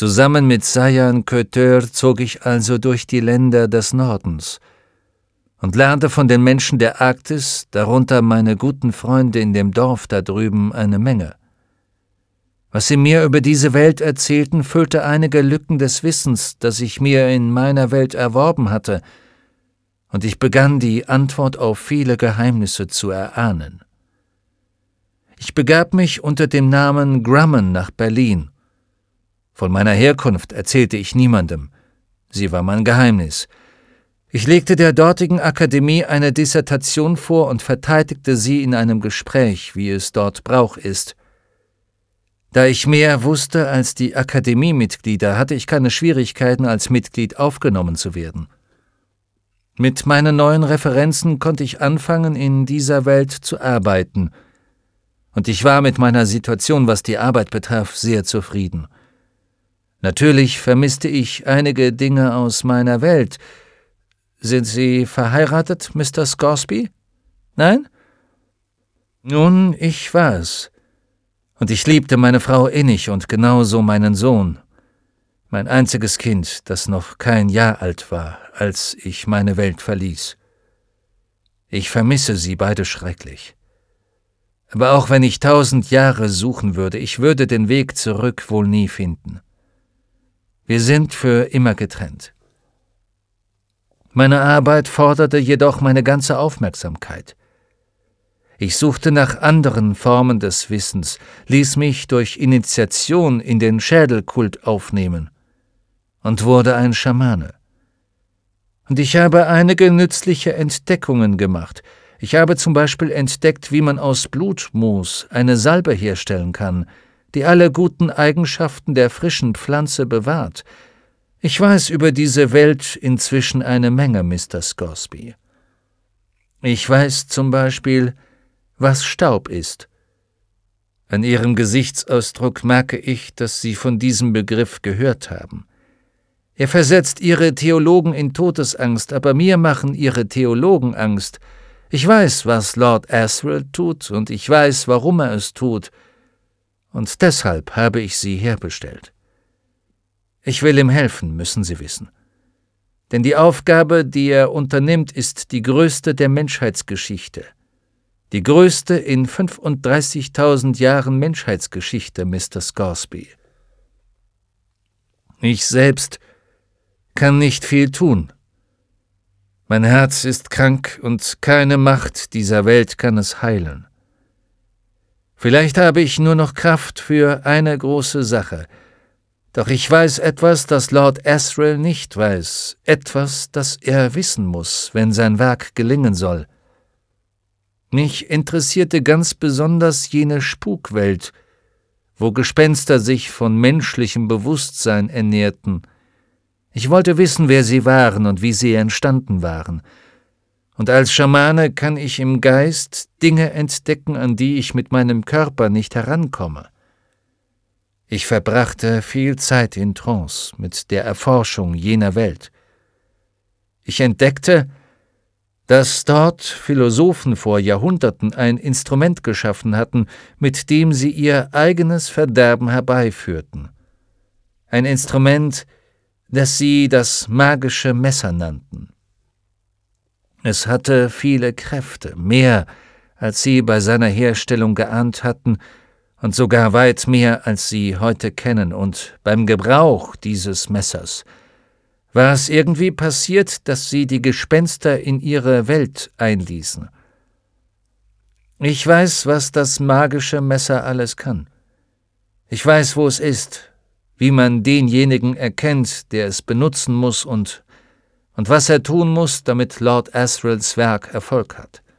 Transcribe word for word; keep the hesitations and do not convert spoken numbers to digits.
Zusammen mit Sayan Kötör zog ich also durch die Länder des Nordens und lernte von den Menschen der Arktis, darunter meine guten Freunde in dem Dorf da drüben, eine Menge. Was sie mir über diese Welt erzählten, füllte einige Lücken des Wissens, das ich mir in meiner Welt erworben hatte, und ich begann die Antwort auf viele Geheimnisse zu erahnen. Ich begab mich unter dem Namen Grumman nach Berlin. Von meiner Herkunft erzählte ich niemandem. Sie war mein Geheimnis. Ich legte der dortigen Akademie eine Dissertation vor und verteidigte sie in einem Gespräch, wie es dort Brauch ist. Da ich mehr wusste als die Akademiemitglieder, hatte ich keine Schwierigkeiten, als Mitglied aufgenommen zu werden. Mit meinen neuen Referenzen konnte ich anfangen, in dieser Welt zu arbeiten, und ich war mit meiner Situation, was die Arbeit betraf, sehr zufrieden. Natürlich vermisste ich einige Dinge aus meiner Welt. Sind Sie verheiratet, Mister Scoresby? Nein? Nun, ich war es. Und ich liebte meine Frau innig und genauso meinen Sohn. Mein einziges Kind, das noch kein Jahr alt war, als ich meine Welt verließ. Ich vermisse sie beide schrecklich. Aber auch wenn ich tausend Jahre suchen würde, ich würde den Weg zurück wohl nie finden. Wir sind für immer getrennt. Meine Arbeit forderte jedoch meine ganze Aufmerksamkeit. Ich suchte nach anderen Formen des Wissens, ließ mich durch Initiation in den Schädelkult aufnehmen und wurde ein Schamane. Und ich habe einige nützliche Entdeckungen gemacht. Ich habe zum Beispiel entdeckt, wie man aus Blutmoos eine Salbe herstellen kann, die alle guten Eigenschaften der frischen Pflanze bewahrt. Ich weiß über diese Welt inzwischen eine Menge, Mister Scoresby. Ich weiß zum Beispiel, was Staub ist. An Ihrem Gesichtsausdruck merke ich, dass Sie von diesem Begriff gehört haben. Er versetzt Ihre Theologen in Todesangst, aber mir machen Ihre Theologen Angst. Ich weiß, was Lord Asriel tut, und ich weiß, warum er es tut, und deshalb habe ich Sie herbestellt. Ich will ihm helfen, müssen Sie wissen. Denn die Aufgabe, die er unternimmt, ist die größte der Menschheitsgeschichte. Die größte in fünfunddreißigtausend Jahren Menschheitsgeschichte, Mister Scoresby. Ich selbst kann nicht viel tun. Mein Herz ist krank und keine Macht dieser Welt kann es heilen. Vielleicht habe ich nur noch Kraft für eine große Sache, doch ich weiß etwas, das Lord Asriel nicht weiß, etwas, das er wissen muss, wenn sein Werk gelingen soll. Mich interessierte ganz besonders jene Spukwelt, wo Gespenster sich von menschlichem Bewusstsein ernährten. Ich wollte wissen, wer sie waren und wie sie entstanden waren. Und als Schamane kann ich im Geist Dinge entdecken, an die ich mit meinem Körper nicht herankomme. Ich verbrachte viel Zeit in Trance mit der Erforschung jener Welt. Ich entdeckte, dass dort Philosophen vor Jahrhunderten ein Instrument geschaffen hatten, mit dem sie ihr eigenes Verderben herbeiführten. Ein Instrument, das sie das magische Messer nannten. Es hatte viele Kräfte, mehr, als sie bei seiner Herstellung geahnt hatten, und sogar weit mehr, als sie heute kennen, und beim Gebrauch dieses Messers war es irgendwie passiert, dass sie die Gespenster in ihre Welt einließen. Ich weiß, was das magische Messer alles kann. Ich weiß, wo es ist, wie man denjenigen erkennt, der es benutzen muss und, und was er tun muss, damit Lord Asriels Werk Erfolg hat.